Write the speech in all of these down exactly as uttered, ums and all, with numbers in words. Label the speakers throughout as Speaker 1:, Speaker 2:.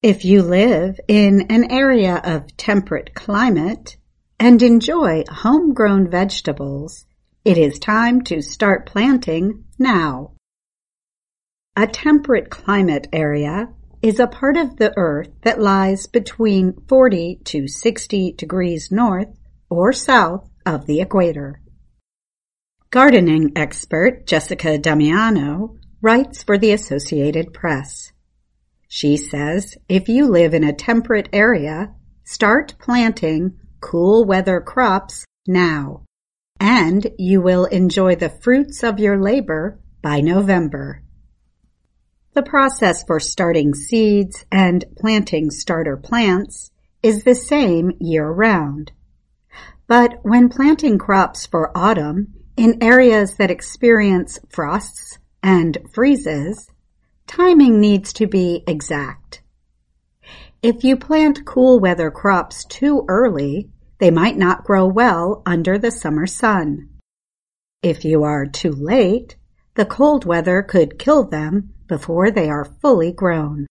Speaker 1: If you live in an area of temperate climate and enjoy homegrown vegetables, it is time to start planting now. A temperate climate area is a part of the earth that lies between forty to sixty degrees north or south of the equator. Gardening expert Jessica Damiano writes for the Associated Press. She says if you live in a temperate area, start planting cool weather crops now, and you will enjoy the fruits of your labor by November. The process for starting seeds and planting starter plants is the same year-round. But when planting crops for autumn in areas that experience frosts and freezes, timing needs to be exact. If you plant cool weather crops too early, they might not grow well under the summer sun. If you are too late, the cold weather could kill them before they are fully grown.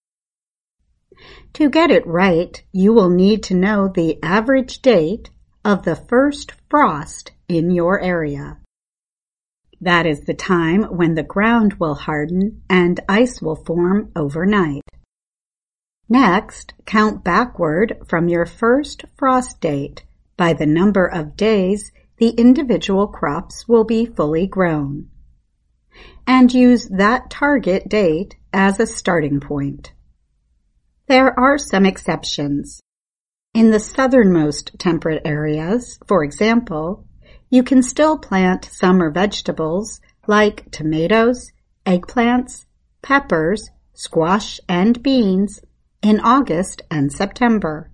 Speaker 1: To get it right, you will need to know the average date of the first frost in your area. That is the time when the ground will harden and ice will form overnight. Next, count backward from your first frost date by the number of days the individual crops will be fully grown, and use that target date as a starting point. There are some exceptions. In the southernmost temperate areas, for example, you can still plant summer vegetables like tomatoes, eggplants, peppers, squash, and beans in August and September.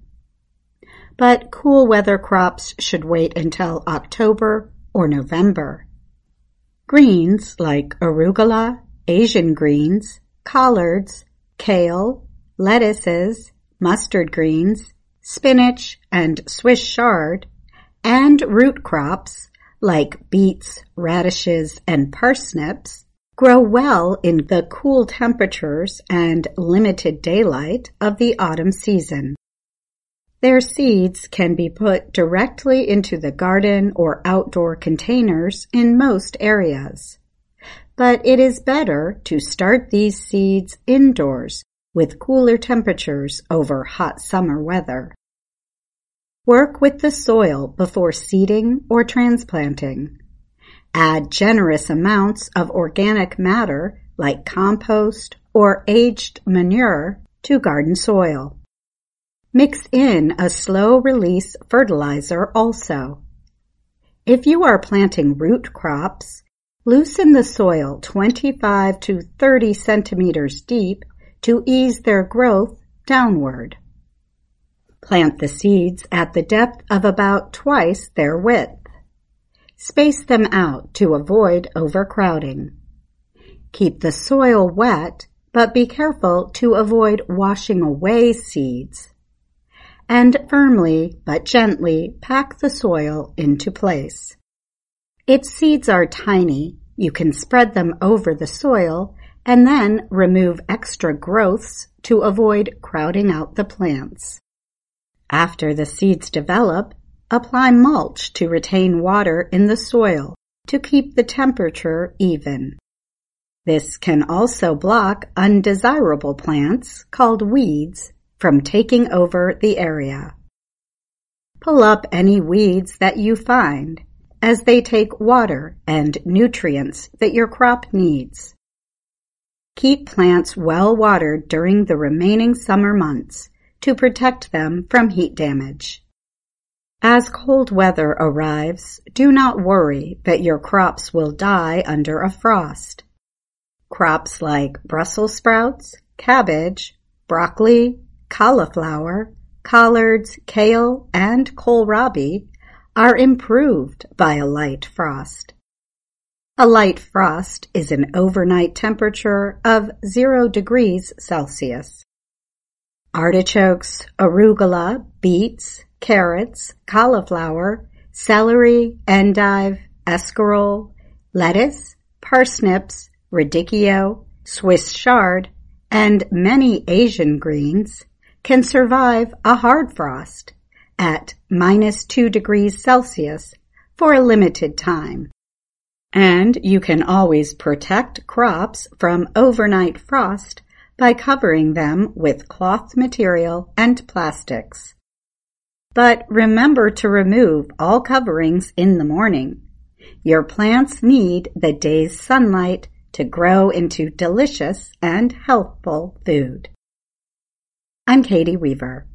Speaker 1: But cool weather crops should wait until October or November. Greens like arugula, Asian greens, collards, kale, lettuces, mustard greens, spinach, and Swiss chard, and root crops like beets, radishes, and parsnips grow well in the cool temperatures and limited daylight of the autumn season. Their seeds can be put directly into the garden or outdoor containers in most areas. But it is better to start these seeds indoors with cooler temperatures over hot summer weather. Work with the soil before seeding or transplanting. Add generous amounts of organic matter like compost or aged manure to garden soil. Mix in a slow-release fertilizer also. If you are planting root crops, loosen the soil twenty-five to thirty centimeters deep to ease their growth downward. Plant the seeds at the depth of about twice their width. Space them out to avoid overcrowding. Keep the soil wet, but be careful to avoid washing away seeds. And firmly but gently pack the soil into place. If seeds are tiny, you can spread them over the soil and then remove extra growths to avoid crowding out the plants. After the seeds develop, apply mulch to retain water in the soil to keep the temperature even. This can also block undesirable plants, called weeds, from taking over the area. Pull up any weeds that you find, as they take water and nutrients that your crop needs. Keep plants well watered during the remaining summer months to protect them from heat damage. As cold weather arrives, do not worry that your crops will die under a frost. Crops like Brussels sprouts, cabbage, broccoli, cauliflower, collards, kale, and kohlrabi are improved by a light frost. A light frost is an overnight temperature of zero degrees Celsius. Artichokes, arugula, beets, carrots, cauliflower, celery, endive, escarole, lettuce, parsnips, radicchio, Swiss chard, and many Asian greens can survive a hard frost at minus two degrees Celsius for a limited time. And you can always protect crops from overnight frost by covering them with cloth material and plastics. But remember to remove all coverings in the morning. Your plants need the day's sunlight to grow into delicious and healthful food. I'm Katie Weaver.